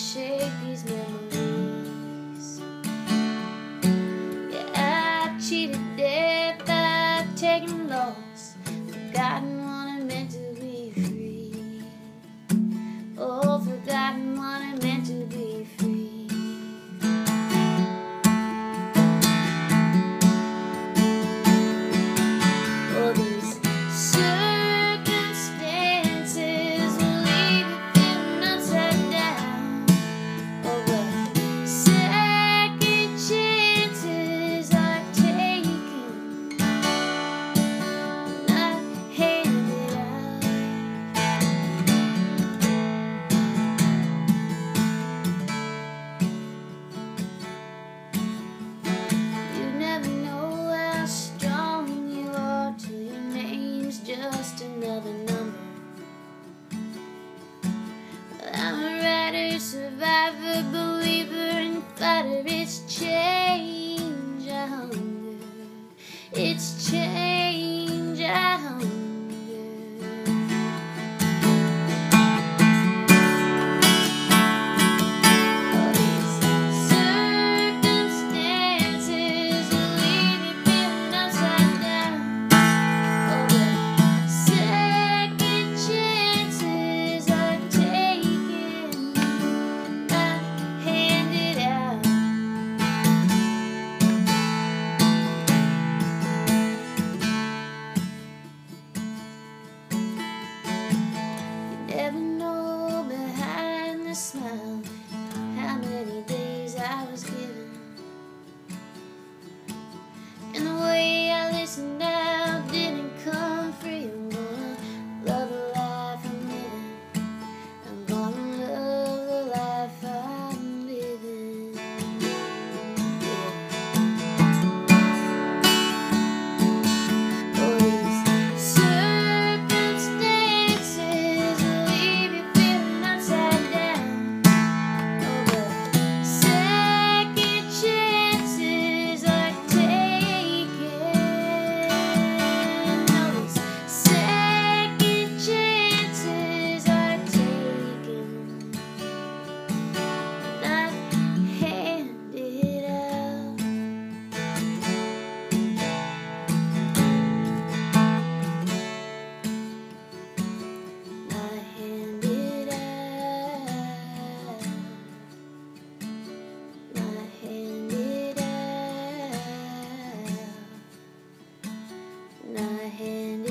shake these memories. Yeah, I've cheated death, I've taken loss, forgotten what it meant to be free. Oh, forgotten what it meant to be free. Oh, these circumstances will leave you feeling upside down. Oh, but second chances are taken, not handed out. You never know how strong you are till your name's just another number. I'm a writer, survivor, believer, and fighter. It's change I hunger. It's change I hunger. All these circumstances will leave you feeling upside down. Oh, but second chances are taken, not handed out. You never know behind the smile how many days I was given, and the way I listened now didn't come free. I'm gonna love the life I'm living. I'm gonna love the life I'm living. Oh, these circumstances will leave you feeling upside down. Oh, but second chances are taken. No, these second chances are taken, not handed out. Not handed out. Not handed out. Not handed